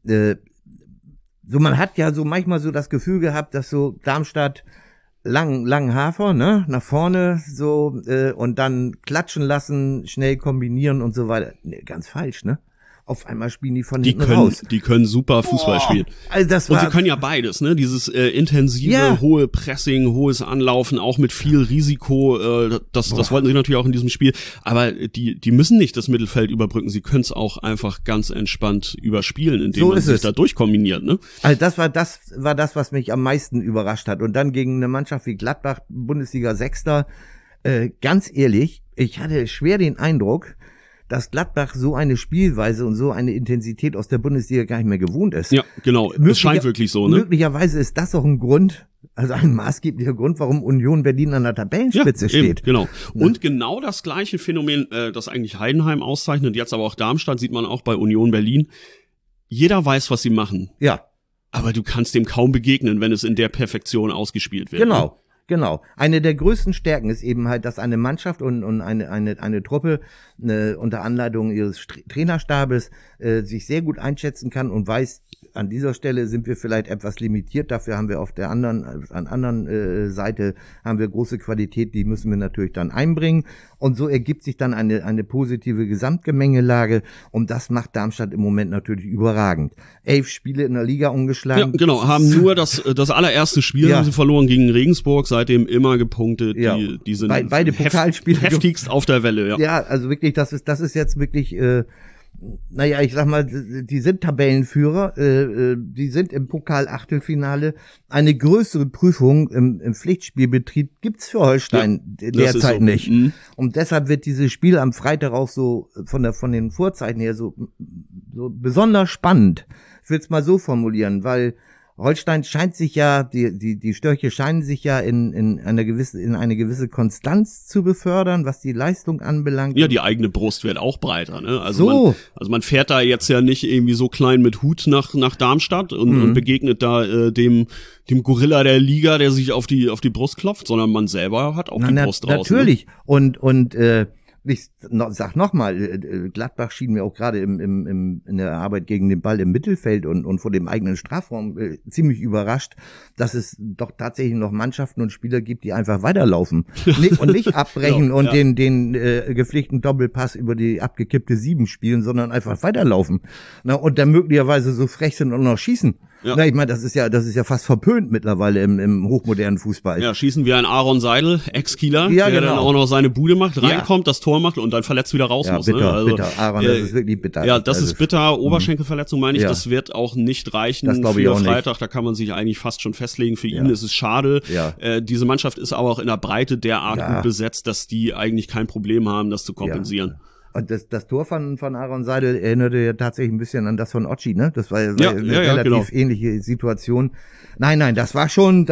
so man hat ja so manchmal so das Gefühl gehabt, dass so Darmstadt langen Hafer, ne, nach vorne so und dann klatschen lassen, schnell kombinieren und so weiter. Nee, ganz falsch, ne? Auf einmal spielen die von hinten raus. Die können super Fußball spielen. Also und sie können ja beides, ne? Dieses intensive, hohe Pressing, hohes Anlaufen, auch mit viel Risiko. Das wollten sie natürlich auch in diesem Spiel. Aber die müssen nicht das Mittelfeld überbrücken. Sie können es auch einfach ganz entspannt überspielen, indem man sich da durchkombiniert, ne? Also das war das, was mich am meisten überrascht hat. Und dann gegen eine Mannschaft wie Gladbach, Bundesliga Sechster, ganz ehrlich, ich hatte schwer den Eindruck, dass Gladbach so eine Spielweise und so eine Intensität aus der Bundesliga gar nicht mehr gewohnt ist. Ja, genau. Es scheint wirklich so, ne? Möglicherweise ist das auch ein Grund, also ein maßgeblicher Grund, warum Union Berlin an der Tabellenspitze steht. Eben, genau. Und genau das gleiche Phänomen, das eigentlich Heidenheim auszeichnet, jetzt aber auch Darmstadt, sieht man auch bei Union Berlin. Jeder weiß, was sie machen. Ja. Aber du kannst dem kaum begegnen, wenn es in der Perfektion ausgespielt wird. Genau. Ne? Genau. Eine der größten Stärken ist eben halt, dass eine Mannschaft und eine Truppe unter Anleitung ihres Trainerstabes sich sehr gut einschätzen kann und weiß, an dieser Stelle sind wir vielleicht etwas limitiert. Dafür haben wir auf der anderen Seite haben wir große Qualität, die müssen wir natürlich dann einbringen. Und so ergibt sich dann eine positive Gesamtgemengelage. Und das macht Darmstadt im Moment natürlich überragend. 11 Spiele in der Liga ungeschlagen. Ja, genau. Haben nur das allererste Spiel haben sie verloren gegen Regensburg, seitdem immer gepunktet. Ja. Die sind beide Pokalspiele heftigst auf der Welle. Ja, ja, also wirklich, das ist jetzt wirklich, naja, ich sag mal, die sind Tabellenführer, die sind im Pokal-Achtelfinale. Eine größere Prüfung im Pflichtspielbetrieb gibt's für Holstein derzeit nicht. Mhm. Und deshalb wird dieses Spiel am Freitag auch so von den Vorzeichen her so besonders spannend. Ich will's mal so formulieren, weil Holstein scheint sich ja, die Störche scheinen sich ja in eine gewisse Konstanz zu befördern, was die Leistung anbelangt. Ja, die eigene Brust wird auch breiter, ne? Also man fährt da jetzt ja nicht irgendwie so klein mit Hut nach Darmstadt und begegnet da dem Gorilla der Liga, der sich auf die Brust klopft, sondern man selber hat auch die Brust raus. Natürlich. Ne? Ich sag nochmal, Gladbach schien mir auch gerade in der Arbeit gegen den Ball im Mittelfeld und vor dem eigenen Strafraum ziemlich überrascht, dass es doch tatsächlich noch Mannschaften und Spieler gibt, die einfach weiterlaufen und nicht abbrechen und den gepflichten Doppelpass über die abgekippte 7 spielen, sondern einfach weiterlaufen. Und dann möglicherweise so frech sind und noch schießen. Ja. Ich meine, das ist ja fast verpönt mittlerweile im hochmodernen Fußball. Ja, schießen wir einen Aaron Seidel, Ex-Kieler, der dann auch noch seine Bude macht, reinkommt, das Tor macht und dann verletzt wieder raus muss. Bitter, ne? Also, bitter. Aaron, das ist wirklich bitter. Ja, das ist bitter. Oberschenkelverletzung meine ich, das wird auch nicht reichen für Freitag. Nicht. Da kann man sich eigentlich fast schon festlegen. Für ihn ist es schade. Ja. Diese Mannschaft ist aber auch in der Breite derart gut besetzt, dass die eigentlich kein Problem haben, das zu kompensieren. Ja. Und das Tor von Aaron Seidel erinnerte ja tatsächlich ein bisschen an das von Ochi, ne? Das war eine relativ ähnliche Situation. Nein, das war schon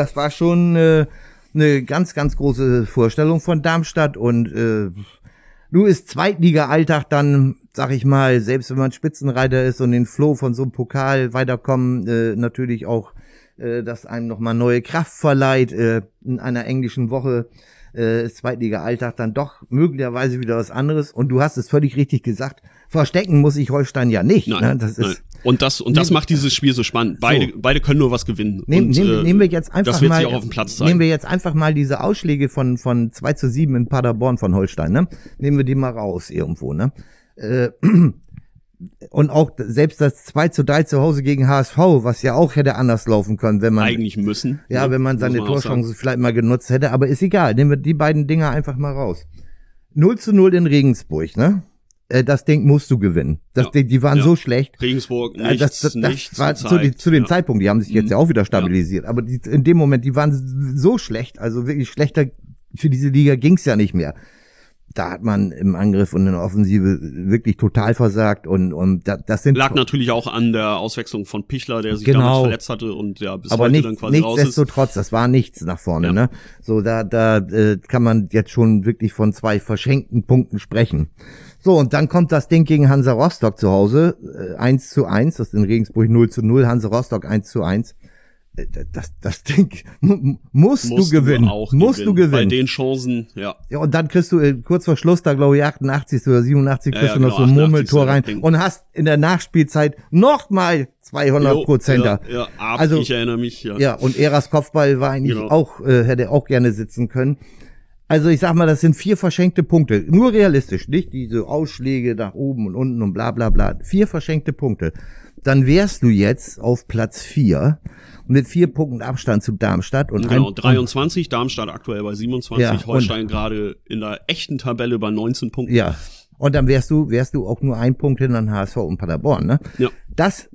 eine ganz, ganz große Vorstellung von Darmstadt und nur ist Zweitliga-Alltag dann, sag ich mal, selbst wenn man Spitzenreiter ist und den Flow von so einem Pokal weiterkommen, natürlich auch, dass einem nochmal neue Kraft verleiht, in einer englischen Woche Zweitliga-Alltag dann doch möglicherweise wieder was anderes. Und du hast es völlig richtig gesagt, verstecken muss ich Holstein ja nicht. Nein, ne? Nein. Und das macht dieses Spiel so spannend. Beide können nur was gewinnen. Nehmen wir jetzt einfach das wird mal, sich auch auf dem Platz zeigen. Nehmen wir jetzt einfach mal diese Ausschläge von 2:7 in Paderborn von Holstein, ne? Nehmen wir die mal raus irgendwo, ne? Und auch selbst das 2:3 zu Hause gegen HSV, was ja auch hätte anders laufen können, wenn man eigentlich müssen. Ja, wenn man seine Torchancen vielleicht mal genutzt hätte, aber ist egal. Nehmen wir die beiden Dinger einfach mal raus. 0:0 in Regensburg, ne? Das Ding musst du gewinnen. Die waren so schlecht. Regensburg, nichts, das war zu dem Zeitpunkt, die haben sich jetzt ja auch wieder stabilisiert, aber in dem Moment, die waren so schlecht, also wirklich schlechter für diese Liga ging's ja nicht mehr. da hat man im Angriff und in der Offensive wirklich total versagt und das sind lag natürlich auch an der Auswechslung von Pichler, der sich genau. damals verletzt hatte und ja bis aber heute nicht, dann quasi raus ist. Nichtsdestotrotz, das war nichts nach vorne, Ja. ne? So, da kann man jetzt schon wirklich von 2 verschenkten Punkten sprechen. So, und dann kommt das Ding gegen Hansa Rostock zu Hause, 1:1, das ist in Regensburg 0:0, Hansa Rostock 1:1. Das Ding musst du gewinnen. Du gewinnen. Bei den Chancen, ja. Ja, und dann kriegst du kurz vor Schluss, da glaube ich 88. oder 87, kriegst du noch so ein Murmeltor rein und hast in der Nachspielzeit nochmal 200%er. Ja, also, ich erinnere mich, ja. Ja, und Eras Kopfball war eigentlich auch, hätte auch gerne sitzen können. Also ich sag mal, das sind 4 verschenkte Punkte. Nur realistisch, nicht diese Ausschläge nach oben und unten und bla bla bla. 4 verschenkte Punkte. Dann wärst du jetzt auf Platz 4 mit 4 Punkten Abstand zu Darmstadt. Und genau, 23, Darmstadt aktuell bei 27, ja, Holstein gerade in der echten Tabelle bei 19 Punkten. Ja, und dann wärst du auch nur 1 Punkt hinter den HSV und Paderborn, ne? Ja. Das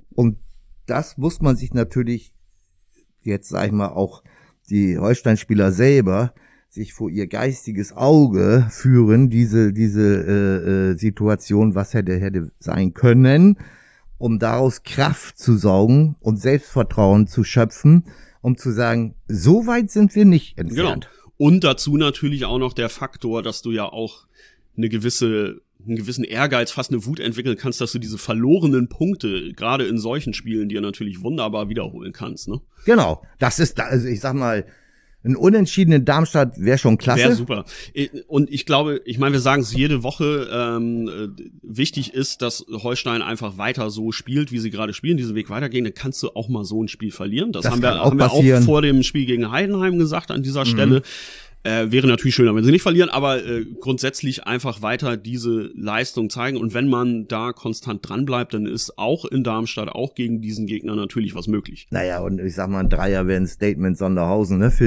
muss man sich natürlich jetzt, sag ich mal, auch die Holstein-Spieler selber sich vor ihr geistiges Auge führen, diese Situation, was hätte sein können, um daraus Kraft zu saugen und Selbstvertrauen zu schöpfen, um zu sagen, so weit sind wir nicht entfernt. Genau. Und dazu natürlich auch noch der Faktor, dass du ja auch einen gewissen Ehrgeiz, fast eine Wut entwickeln kannst, dass du diese verlorenen Punkte, gerade in solchen Spielen, dir natürlich wunderbar wiederholen kannst, ne? Genau. Das ist, also ich sag mal, ein Unentschieden in Darmstadt wäre schon klasse. Wäre super. Und ich glaube, wir sagen es jede Woche, wichtig ist, dass Holstein einfach weiter so spielt, wie sie gerade spielen, diesen Weg weitergehen, dann kannst du auch mal so ein Spiel verlieren. Das haben wir auch vor dem Spiel gegen Heidenheim gesagt an dieser Stelle. Wäre natürlich schöner, wenn sie nicht verlieren, aber grundsätzlich einfach weiter diese Leistung zeigen. Und wenn man da konstant dran bleibt, dann ist auch in Darmstadt, auch gegen diesen Gegner natürlich was möglich. Naja, und ich sag mal, ein Dreier wäre ein Statement Sonderhausen, ne?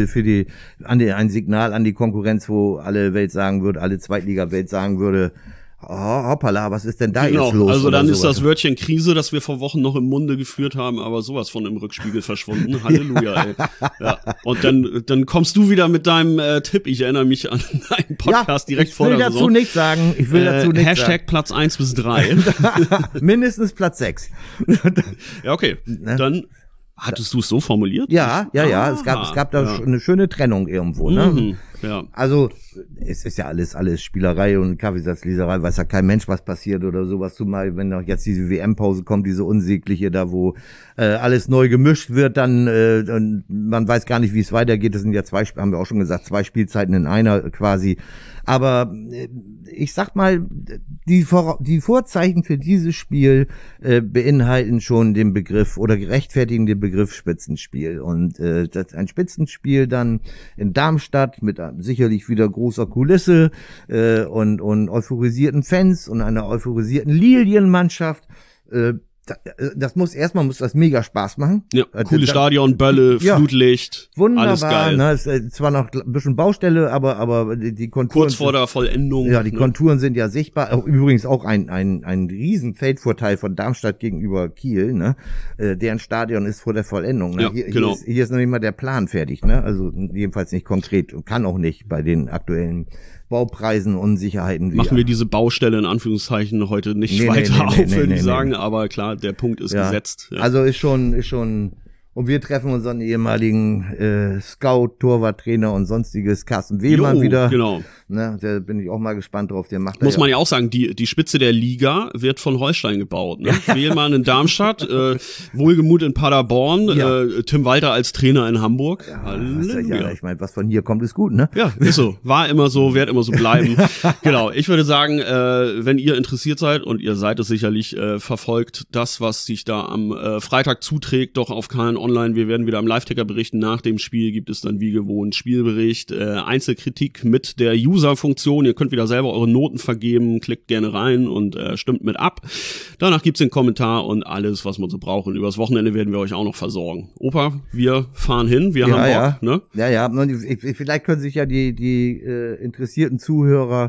Ein Signal an die Konkurrenz, wo alle Welt sagen würde, alle Zweitliga-Welt sagen würde, oh, hoppala, was ist denn da jetzt los? Also dann ist das Wörtchen Krise, das wir vor Wochen noch im Munde geführt haben, aber sowas von im Rückspiegel verschwunden. Halleluja, ey. Ja. Und dann kommst du wieder mit deinem Tipp. Ich erinnere mich an einen Podcast direkt vor der Saison. Ich will dazu nichts sagen. Hashtag Platz 1 bis 3. Mindestens Platz 6. Ja, okay. Dann hattest du es so formuliert? Ja. Es gab da eine schöne Trennung irgendwo, ne? Ja. Also, es ist ja alles Spielerei und Kaffeesatzleserei, weiß ja kein Mensch, was passiert oder sowas, zumal wenn noch jetzt diese WM-Pause kommt, diese unsägliche da, wo alles neu gemischt wird, dann und man weiß gar nicht, wie es weitergeht. Das sind ja haben wir auch schon gesagt, 2 Spielzeiten in einer quasi. Aber ich sag mal, die Vorzeichen für dieses Spiel beinhalten schon den Begriff oder rechtfertigen den Begriff Spitzenspiel. Und das ein Spitzenspiel dann in Darmstadt mit sicherlich wieder großer Kulisse und euphorisierten Fans und einer euphorisierten Lilienmannschaft. Das muss das mega Spaß machen. Ja, cooles Stadion, Bölle, Flutlicht, wunderbar, alles geil. Ne, ist zwar noch ein bisschen Baustelle, aber die Konturen kurz vor der Vollendung. Ja, die Konturen sind ja sichtbar. Übrigens auch ein riesen Feldvorteil von Darmstadt gegenüber Kiel, ne? Deren Stadion ist vor der Vollendung, ne? Ja, genau. Hier ist noch nicht mal der Plan fertig, ne? Also jedenfalls nicht konkret und kann auch nicht bei den aktuellen Baupreisen, Unsicherheiten. Machen wir diese Baustelle in Anführungszeichen heute nicht weiter auf, würde ich sagen, aber klar, der Punkt ist gesetzt. Ja. Also ist schon, und wir treffen unseren ehemaligen Scout, Torwarttrainer und sonstiges Carsten Wehlmann wieder. Genau. Ne, da bin ich auch mal gespannt drauf. Der macht Muss man ja auch sagen, die Spitze der Liga wird von Holstein gebaut. Ne? Wehlmann in Darmstadt, Wohlgemut in Paderborn, Tim Walter als Trainer in Hamburg. Ja, ich meine, was von hier kommt, ist gut, ne? Ja, ist so. War immer so, wird immer so bleiben. Genau. Ich würde sagen, wenn ihr interessiert seid, und ihr seid es sicherlich, verfolgt das, was sich da am Freitag zuträgt, doch auf KN Online. Wir werden wieder am Live-Ticker berichten. Nach dem Spiel gibt es dann wie gewohnt Spielbericht, Einzelkritik mit der User-Funktion. Ihr könnt wieder selber eure Noten vergeben. Klickt gerne rein und stimmt mit ab. Danach gibt's den Kommentar und alles, was man so braucht. Und übers Wochenende werden wir euch auch noch versorgen. Opa, wir fahren hin. Wir haben Bock, ne? Ja. Und vielleicht können sich ja die interessierten Zuhörer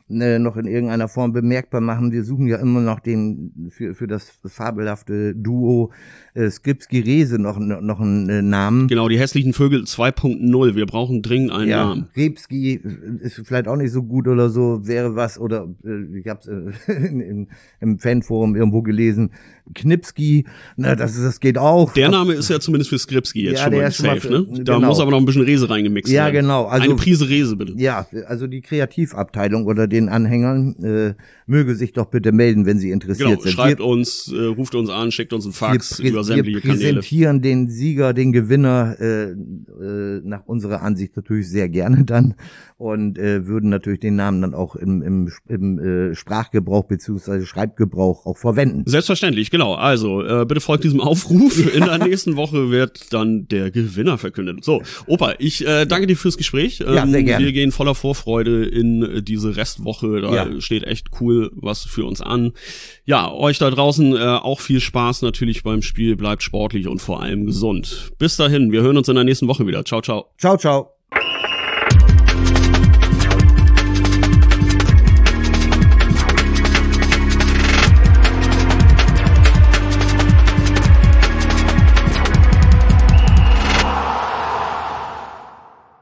noch in irgendeiner Form bemerkbar machen. Wir suchen ja immer noch den für das fabelhafte Duo Skripski-Rehse noch einen Namen. Genau, die hässlichen Vögel 2.0. Wir brauchen dringend einen Namen. Rebski ist vielleicht auch nicht so gut oder so, wäre was, oder ich hab's im Fanforum irgendwo gelesen, Knipski, na, das geht auch. Der Name ist ja zumindest für Skripski jetzt schon mal safe, ne? Da genau. muss aber noch ein bisschen Rehse reingemixt werden. Ja, genau. Also, eine Prise Rehse, bitte. Ja, also die Kreativabteilung oder den Anhängern möge sich doch bitte melden, wenn sie interessiert sind. Schreibt uns, ruft uns an, schickt uns einen Fax über sämtliche Kanäle. Wir präsentieren den Sieger, den Gewinner nach unserer Ansicht natürlich sehr gerne dann und würden natürlich den Namen dann auch im Sprachgebrauch bzw. Schreibgebrauch auch verwenden. Selbstverständlich, genau. Also bitte folgt diesem Aufruf. In der nächsten Woche wird dann der Gewinner verkündet. So, Opa, ich danke dir fürs Gespräch. Ja, sehr gerne. Wir gehen voller Vorfreude in diese Restwoche. Da steht echt cool was für uns an. Ja, euch da draußen auch viel Spaß natürlich beim Spiel. Bleibt sportlich und vor allem gesund. Bis dahin, wir hören uns in der nächsten Woche wieder. Ciao, ciao. Ciao, ciao.